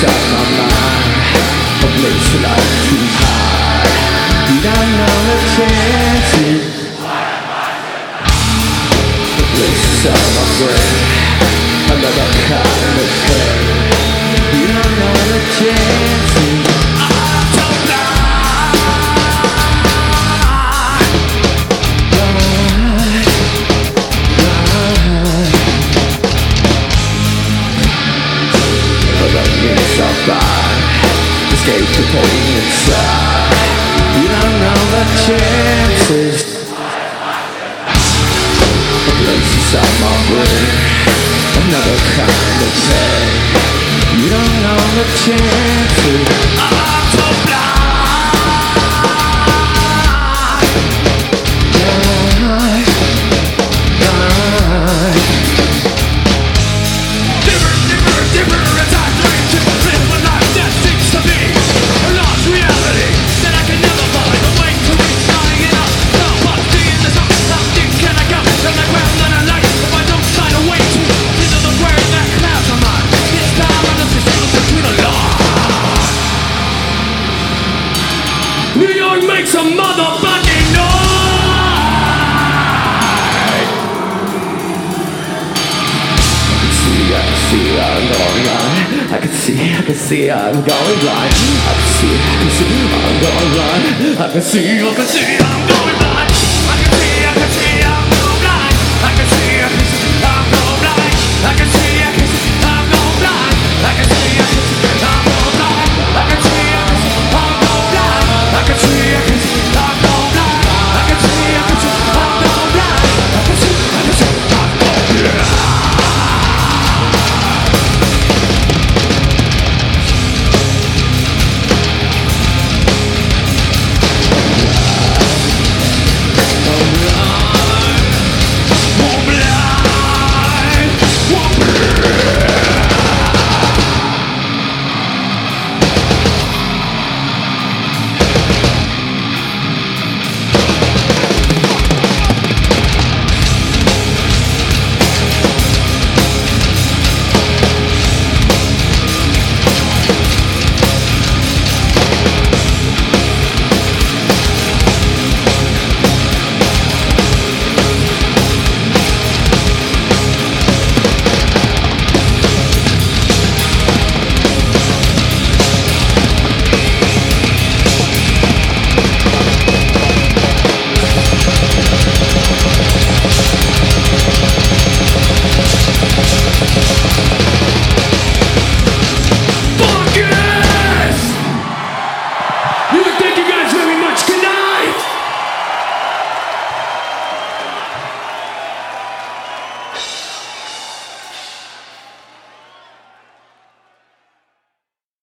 inside my mind, a place like too high. You don't know the chances. The place inside my brain, another kind of pain. You don't know the chances. Escape the pain inside. You don't know the chances. A place inside my brain, another kind of pain. You don't know the chances. I'm so blind. New York makes a motherfucking noise. I can see I'm going blind. I can see I'm going blind. I can see I'm going blind. I can see I'm going blind. I can see I'm going blind. I can see I'm going blind. I can see